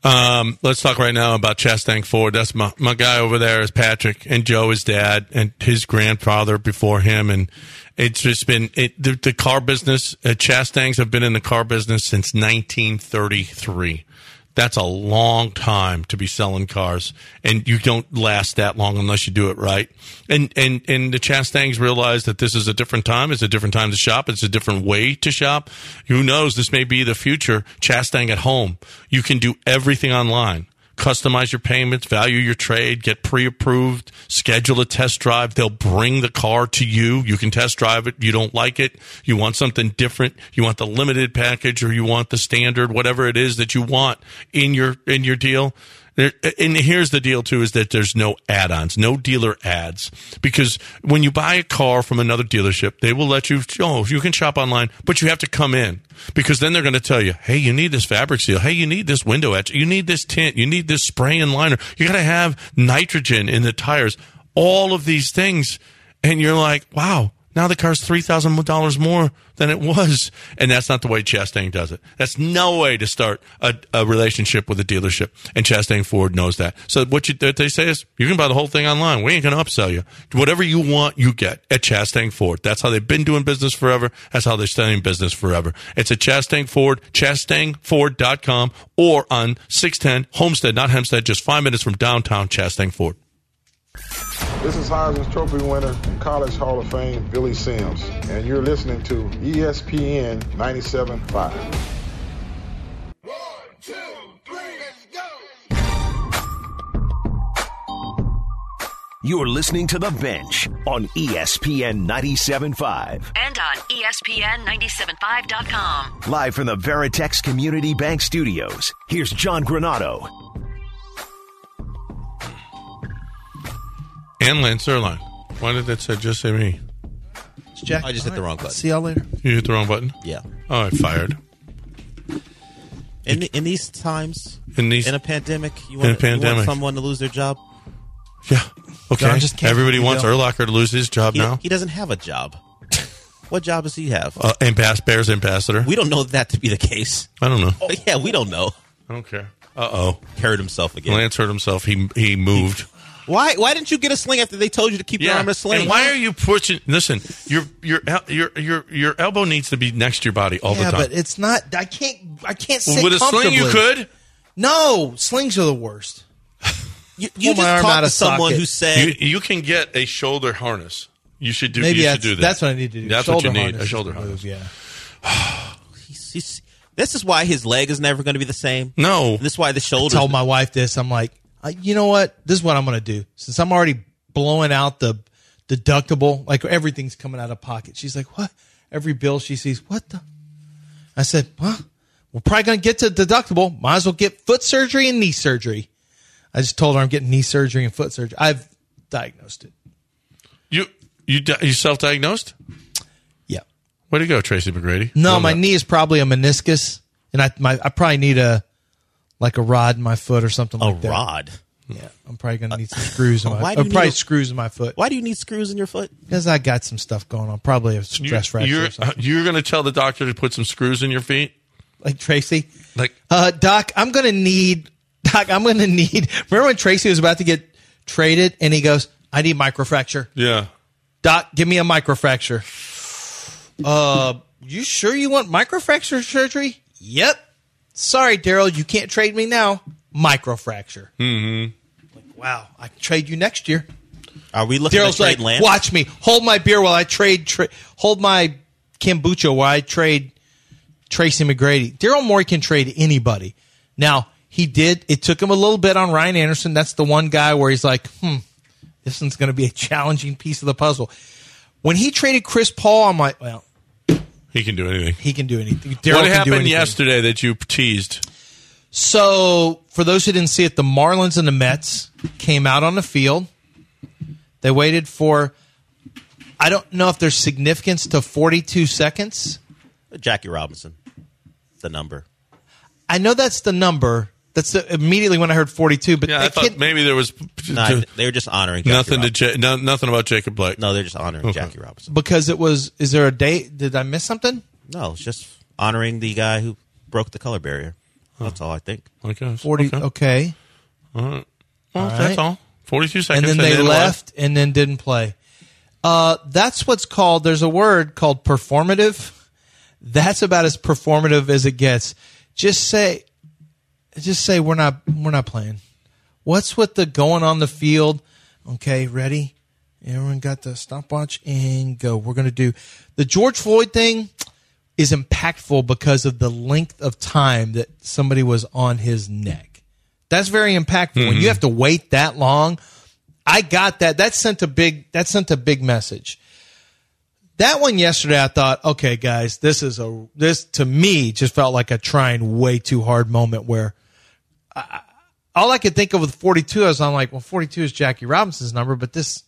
Let's talk right now about Chastang Ford. That's my guy over there is Patrick, and Joe, his dad, and his grandfather before him. And it's just been the car business. Chastangs have been in the car business since 1933. That's a long time to be selling cars, and you don't last that long unless you do it right. And the Chastangs realize that this is a different time. It's a different time to shop. It's a different way to shop. Who knows? This may be the future. Chastang at home. You can do everything online. Customize your payments, value your trade, get pre-approved, schedule a test drive. They'll bring the car to you. You can test drive it. You don't like it. You want something different. You want the limited package, or you want the standard, whatever it is that you want in your deal. And here's the deal, too, is that there's no add-ons, no dealer ads. Because when you buy a car from another dealership, they will let you, you can shop online, but you have to come in. Because then they're going to tell you, hey, you need this fabric seal. Hey, you need this window etch. You need this tint. You need this spray and liner. You got to have nitrogen in the tires. All of these things. And you're like, wow. Now the car's $3,000 more than it was. And that's not the way Chastain does it. That's no way to start a relationship with a dealership. And Chastain Ford knows that. So what they say is, you can buy the whole thing online. We ain't going to upsell you. Whatever you want, you get at Chastain Ford. That's how they've been doing business forever. That's how they're staying in business forever. It's at Chastain Ford, ChastainFord.com, or on 610 Homestead, not Hempstead, just 5 minutes from downtown Chastain Ford. This is Heisman Trophy winner and College Hall of Fame Billy Sims, and you're listening to ESPN 97.5. 1, 2, 3, let's go! You're listening to The Bench on ESPN 97.5. And on ESPN975.com. Live from the Veritex Community Bank Studios, here's John Granado. And Lance Erline. Why did that just say me? It's Jack. I just hit the wrong button. See y'all later. You hit the wrong button? Yeah. Oh, I fired. In these times, in a pandemic, you want someone to lose their job? Yeah. Okay. John just can't Everybody wants Urlacher to lose his job now. He doesn't have a job. What job does he have? Bears ambassador. We don't know that to be the case. I don't know. Yeah, we don't know. I don't care. Uh-oh. Hurt himself again. Lance hurt himself. He moved. Why didn't you get a sling after they told you to keep your arm in a sling? And why are you pushing? Listen, your elbow needs to be next to your body all the time. Yeah, but it's not. I can't sit with a sling. You could. No, slings are the worst. You just talked to someone who said you can get a shoulder harness. You should do. Maybe you should do that. That's what I need to do. That's what you need. A shoulder harness. Yeah. This is why his leg is never going to be the same. No. This is why the shoulder. I told my wife this. I'm like, you know what? This is what I'm going to do. Since I'm already blowing out the deductible, like everything's coming out of pocket. She's like, what? Every bill she sees, what the? I said, well, we're probably going to get to deductible. Might as well get foot surgery and knee surgery. I just told her I'm getting knee surgery and foot surgery. I've diagnosed it. You self-diagnosed? Yeah. Where'd you go, Tracy McGrady? No, my knee is probably a meniscus, and I probably need a rod in my foot or something like that. A rod? Yeah, I'm probably going to need some screws in my foot. Screws in my foot. Why do you need screws in your foot? Because I got some stuff going on. Probably a stress fracture or something. You're going to tell the doctor to put some screws in your feet? Like Tracy? Like, Doc, I'm going to need. Remember when Tracy was about to get traded and he goes, I need microfracture. Yeah. Doc, give me a microfracture. You sure you want microfracture surgery? Yep. Sorry, Daryl, you can't trade me now. Microfracture. Mm-hmm. Like, wow, I can trade you next year. Are we looking Daryl's to trade like, Lance? Watch me. Hold my beer while I trade. Hold my kombucha while I trade Tracy McGrady. Daryl Morey can trade anybody. Now, he did. It took him a little bit on Ryan Anderson. That's the one guy where he's like, this one's going to be a challenging piece of the puzzle. When he traded Chris Paul, I'm like, well, he can do anything. He can do anything. What happened yesterday that you teased? So, for those who didn't see it, the Marlins and the Mets came out on the field. They waited for, I don't know if there's significance to 42 seconds. Jackie Robinson, the number. I know that's the number. That's immediately when I heard 42. But yeah, I thought maybe there was they were just honoring Jackie nothing about Jacob Blake. No, they're just honoring Jackie Robinson because it was. Is there a date? Did I miss something? No, it's just honoring the guy who broke the color barrier. That's all I think. I guess 40. Okay. All right. Well, that's all. 42 seconds, and then they left and then didn't play. That's what's called. There's a word called performative. That's about as performative as it gets. Just say we're not playing. What's with the going on the field? Okay, ready? Everyone got the stopwatch and go. We're going to do the George Floyd thing is impactful because of the length of time that somebody was on his neck. That's very impactful. Mm-hmm. When you have to wait that long, I got that. That sent a big message. That one yesterday, I thought, okay, guys, this to me just felt like a trying way too hard moment where all I could think of with 42 is I'm like, well, 42 is Jackie Robinson's number, but this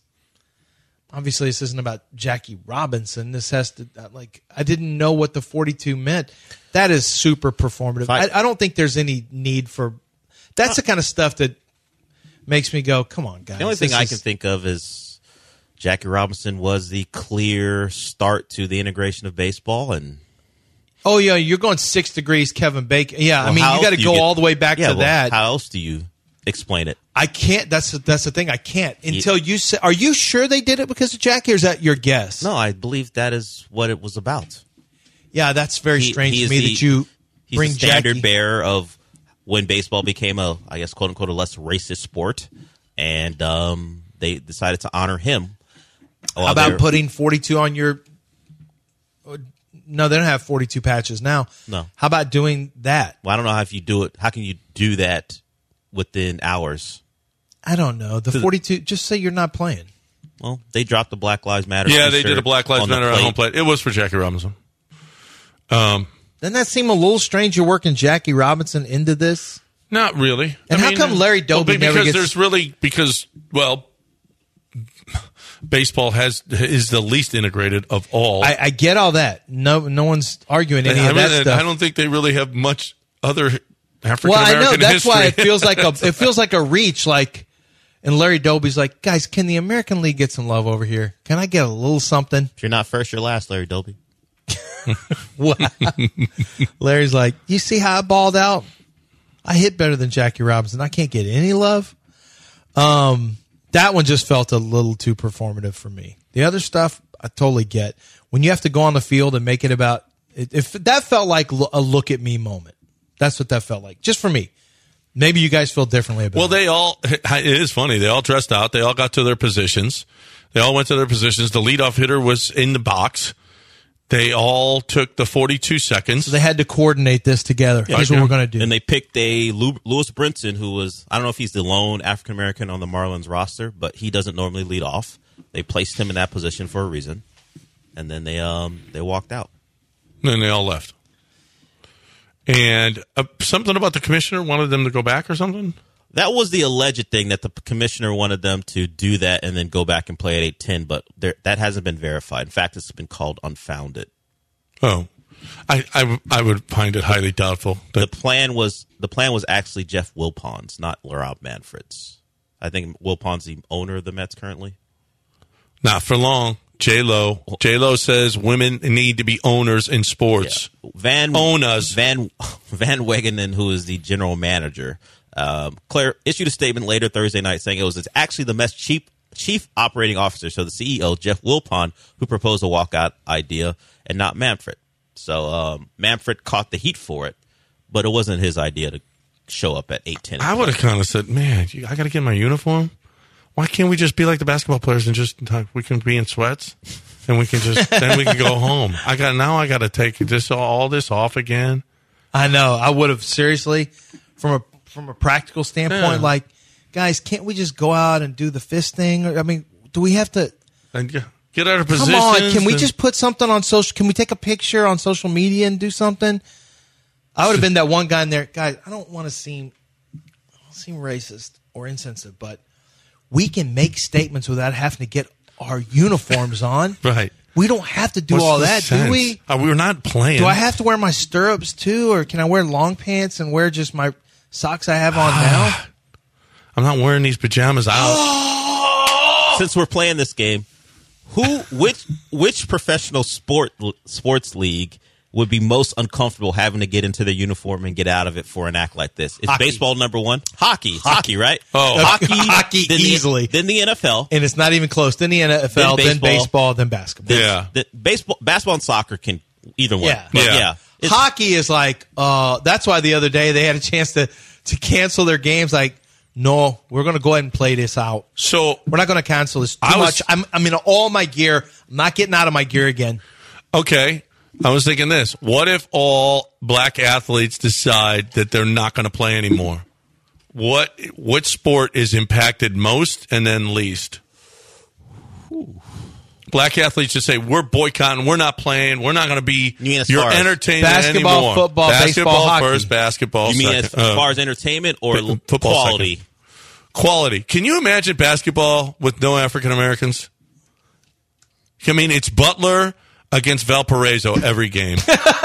isn't about Jackie Robinson. This has to, like, I didn't know what the 42 meant. That is super performative. I don't think there's any need for, that's the kind of stuff that makes me go, come on, guys. The only thing I can think of is Jackie Robinson was the clear start to the integration of baseball. And oh, yeah, you're going 6 degrees Kevin Bacon. Yeah, well, I mean, you got to go all the way back to that. How else do you explain it? I can't. That's the thing. I can't until you say. Are you sure they did it because of Jackie, or is that your guess? No, I believe that is what it was about. Yeah, that's very strange to me that you bring the standard Jackie. bearer of when baseball became a, I guess, quote unquote, a less racist sport, and they decided to honor him. How about putting 42 on your? No, they don't have 42 patches now. No. How about doing that? Well, I don't know how if you do it. How can you do that within hours? I don't know. The 42. Just say you're not playing. Well, they dropped the Black Lives Matter. Yeah, they did a Black Lives Matter at home plate. It was for Jackie Robinson. Doesn't that seem a little strange? You're working Jackie Robinson into this? Not really. And how come Larry Doby never gets? Because baseball is the least integrated of all. I get all that. No one's arguing any of that stuff. I don't think they really have much other African American history. Well, I know that's why it feels like a reach. Like, and Larry Doby's like, guys, can the American League get some love over here? Can I get a little something? If you're not first, you're last, Larry Doby. Wow. Larry's like, you see how I balled out? I hit better than Jackie Robinson. I can't get any love. That one just felt a little too performative for me. The other stuff, I totally get. When you have to go on the field and make it about, if that felt like a look at me moment. That's what that felt like, just for me. Maybe you guys feel differently about it. Well, it is funny. They all dressed out. They all got to their positions. They all went to their positions. The leadoff hitter was in the box. They all took the 42 seconds. So they had to coordinate this together. Here's what we're going to do. And they picked a Lewis Brinson, who was, I don't know if he's the lone African-American on the Marlins roster, but he doesn't normally lead off. They placed him in that position for a reason. And then they walked out. And then they all left. And something about the commissioner wanted them to go back or something? That was the alleged thing, that the commissioner wanted them to do that and then go back and play at 8-10, but that hasn't been verified. In fact, it's been called unfounded. Oh, I would find it highly doubtful. The plan was actually Jeff Wilpons, not Rob Manfred's. I think Wilpons the owner of the Mets currently. Not for long. J-Lo says women need to be owners in sports. Yeah. Van Wegenen, who is the general manager, Claire issued a statement later Thursday night saying it's actually the Mets chief operating officer, so the CEO, Jeff Wilpon, who proposed a walkout idea, and not Manfred. So Manfred caught the heat for it, but it wasn't his idea to show up at 8:10. I would have kind of said, man, I got to get my uniform. Why can't we just be like the basketball players and just we can be in sweats and we can then we can go home? I got to take all this off again. I know. I would have seriously from a practical standpoint, like, guys, can't we just go out and do the fist thing? I mean, do we have to get out of position? Come on, can we just put something on social? Can we take a picture on social media and do something? I would have been that one guy in there, guys. I don't want to seem racist or insensitive, but we can make statements without having to get our uniforms on. Right. We don't have to do all that, do we? We're not playing. Do I have to wear my stirrups too, or can I wear long pants and wear just my socks I have on now? I'm not wearing these pajamas out. Since we're playing this game, which professional sports league would be most uncomfortable having to get into their uniform and get out of it for an act like this? Is baseball number one? Hockey, right? Oh, hockey easily. Then the NFL, and it's not even close. Then the NFL, then baseball, then basketball. Basketball and soccer can either one. Yeah. Hockey is like that's why the other day they had a chance to cancel their games. Like, no, we're going to go ahead and play this out. So we're not going to cancel this too much. I'm in all my gear. I'm not getting out of my gear again. Okay. I was thinking this. What if all black athletes decide that they're not going to play anymore? What sport is impacted most and then least? Black athletes just say, we're boycotting, we're not playing, we're not going to be You mean as your far as entertainment basketball, anymore. football, baseball, hockey. first, basketball You mean second. as far as entertainment or football quality? second. Quality. Can you imagine basketball with no African Americans? I mean, it's Butler against Valparaiso every game.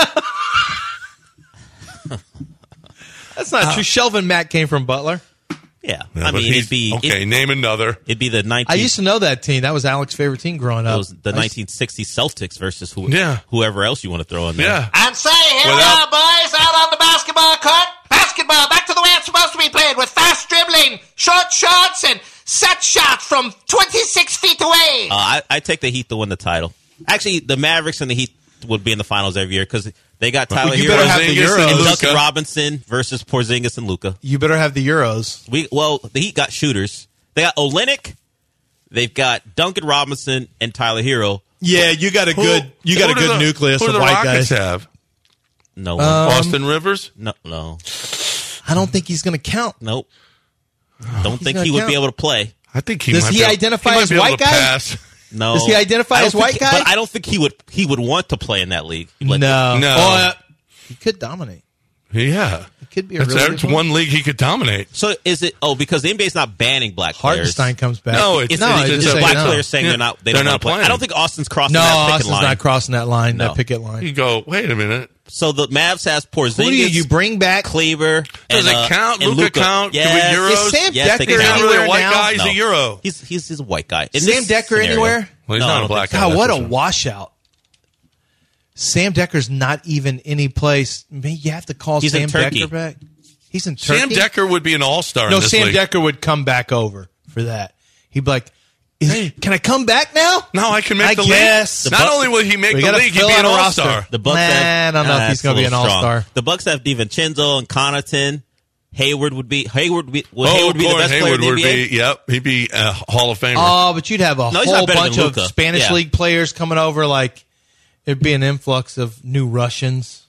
That's not true. Shelvin Mack came from Butler. Yeah. Yeah, I but mean, he's- okay, name another. It'd be the 19. I used to know that team. That was Alex's favorite team growing It up. was the 1960 Celtics versus Yeah. whoever else you want to throw in there. Yeah. And say, here we are, boys, out on the basketball court. Basketball, back to the way it's supposed to be played, with fast dribbling, short shots, and set shots from 26 feet away. I take the Heat to win the title. Actually, the Mavericks and the Heat would be in the finals every year because they got Tyler you Hero better have the Euros. and Luka. Duncan Robinson versus Porzingis and Luka. You better have the Euros. The Heat got shooters. They got Olynyk. They've got Duncan Robinson and Tyler Hero. Yeah, you got a Who- good who do the- nucleus who do of the white Rockets guys. have? No one. Austin Rivers? No. I don't think he's going to count. Nope. Don't think gonna he would count. be able to play. I think he Does might he be able- identify he might as be able white to guy? pass. No. Does he identify I don't as white think- guy? But I don't think he would want to play in that league. Like, No. No. Oh, he could dominate. Yeah. He could be a That's really that's good one league he could dominate. So is it? Oh, because the NBA's not banning black players. Hartenstein comes back. No, It's, No, it's just just say black no. players saying Yeah. they don't They're want not to play. playing. I don't think Austin's crossing No, that picket Austin's line. not crossing that line, No. that picket line. You go, wait a minute. So the Mavs has Porzingis. Who do you bring back? Kleber. Does and, it count? and Luka count? Can we Yes. Euros? Is Sam Yes, they Decker He's count. not really a anywhere white now? guy. He's No. a Euro. He's a white guy. In Sam this Decker scenario. anywhere? Well, he's No, I not don't a black think guy. God, what that's a for sure. washout. Sam Decker's not even any place. Maybe you have to call He's in Sam Turkey. Decker back. He's in Turkey. Sam Decker would be an all-star No, in this Sam league. Decker would come back over for that. He'd be like, can I come back now? No, I can make I the guess. league. Not only will he make We the gotta league, he'd fill be out an a all-star. roster. The Bucks Nah, have, I don't know if he's that's gonna a be an little strong. all-star. The Bucks have DiVincenzo and Connaughton. Hayward would be Hayward be the Gordon best player Hayward in the would NBA. be. Yep, he'd be a Hall of Famer. Oh, but you'd have a No, he's whole not better bunch than of Luka. Spanish Yeah. league players coming over. Like, it'd be an influx of new Russians.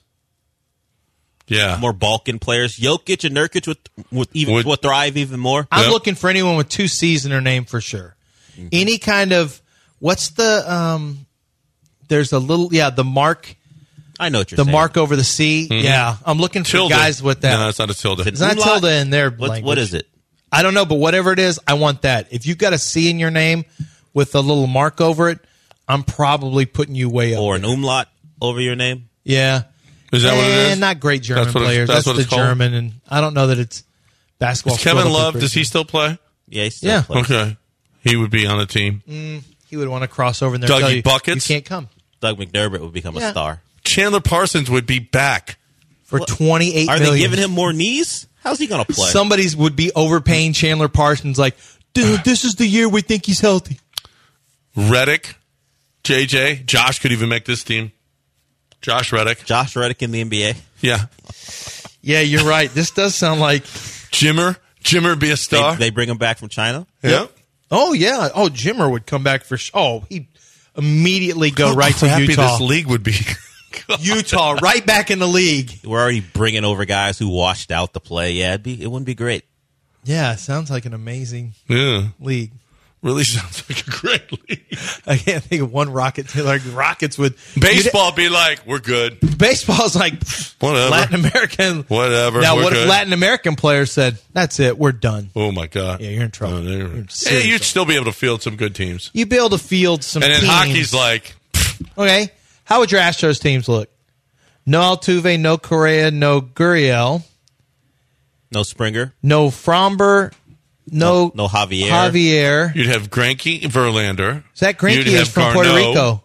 yeah, More Balkan players. Jokic and Nurkic would thrive even more. I'm Yep. looking for anyone with 2 C's in their name for sure. Any kind of, what's the, there's a little, the mark, I know what you're the saying. mark over the C. Yeah, I'm looking for tilde. guys with that. No, it's not a tilde. It's not Umlaut? tilde in their What language. is it? I don't know, but whatever it is, I want that. If you've got a C in your name with a little mark over it, I'm probably putting you way up. Or an there. umlaut over your name? Yeah. Is that what it is? Not great German That's what it's- players. that's That's, what the it's called? German, and I don't know that it's basketball. Is Kevin split up Love, with does he Britain. still play? Yeah, he still Yeah. plays. Okay. He would be on the team. He would want to cross over in there. Dougie and tell you, Buckets? You can't come Doug McDermott would become a Yeah. star. Chandler Parsons would be back. for $28 Are million. they giving him more knees? How's he going to play? Somebody's would be overpaying Chandler Parsons. Like, dude, this is the year we think he's healthy. Reddick, JJ, Josh could even make this team. Josh Reddick. Josh Reddick in the NBA. Yeah. Yeah, you're right. This does sound like Jimmer would be a star. They bring him back from China. yeah. Oh yeah. Oh, Jimmer would come back for. Oh, he'd immediately go How right to crappy Utah. this league would be. Utah, right back in the league. We're already bringing over guys who washed out the play. Yeah, it wouldn't be great. Yeah, sounds like an amazing Yeah. league. Really sounds like a great league. I can't think of one Rocket. Like Rockets would Baseball be like, we're good. Baseball's like Whatever. Latin American. Whatever. Now, we're what good. if Latin American players said, "That's it, we're done"? Oh, my God. Yeah, you're in trouble. You're You're in serious you'd trouble. still be able to field some good teams. You'd be able to field some. And then teams. hockey's like, Okay, how would your Astros teams look? No Altuve, no Correa, no Gurriel, No Springer. no Fromber, no No Javier. Javier. you'd have Greinke, Verlander. Zach Greinke You'd is have from Puerto Garneau. Rico.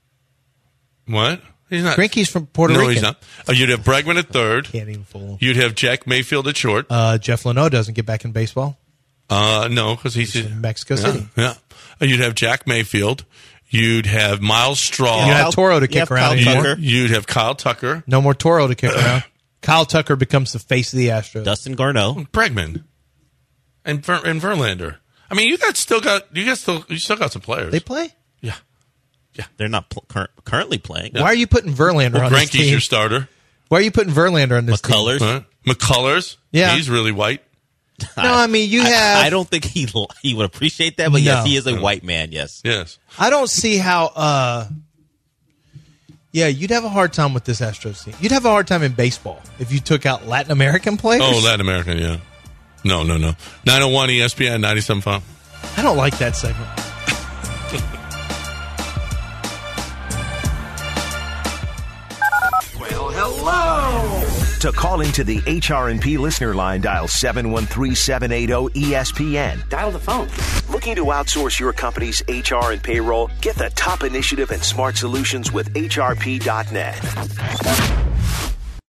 What? He's not. Greinke's from Puerto no, Rico. he's not. You'd have Bregman at third. Can't even fool him. You'd have Jack Mayfield at short. Jeff Leno doesn't get back in baseball. No, because he's in Mexico yeah, City. Yeah. You'd have Jack Mayfield. You'd have Miles Straw. You have Toro to kick have around Kyle anymore. Tucker. You'd have Kyle Tucker. No more Toro to kick around. Kyle Tucker becomes the face of the Astros. Dustin Garneau. Bregman. And Verlander. I mean, you still got some players. They play? Yeah. They're not currently playing. Why are you putting Verlander Well, on this Greinke's team? your starter. Why are you putting Verlander on this team? McCullers. Huh? McCullers. Yeah. He's really white. No, I mean, you have... I don't think he would appreciate that, but yes, he is a white man, yes. Yes. I don't see how... you'd have a hard time with this Astros team. You'd have a hard time in baseball if you took out Latin American players. Oh, Latin American, yeah. No. 901 ESPN 97.5. I don't like that segment. Well, hello. To call into the HR&P listener line, dial 713-780-ESPN. Dial the phone. Looking to outsource your company's HR and payroll? Get the top initiative and smart solutions with HRP.net.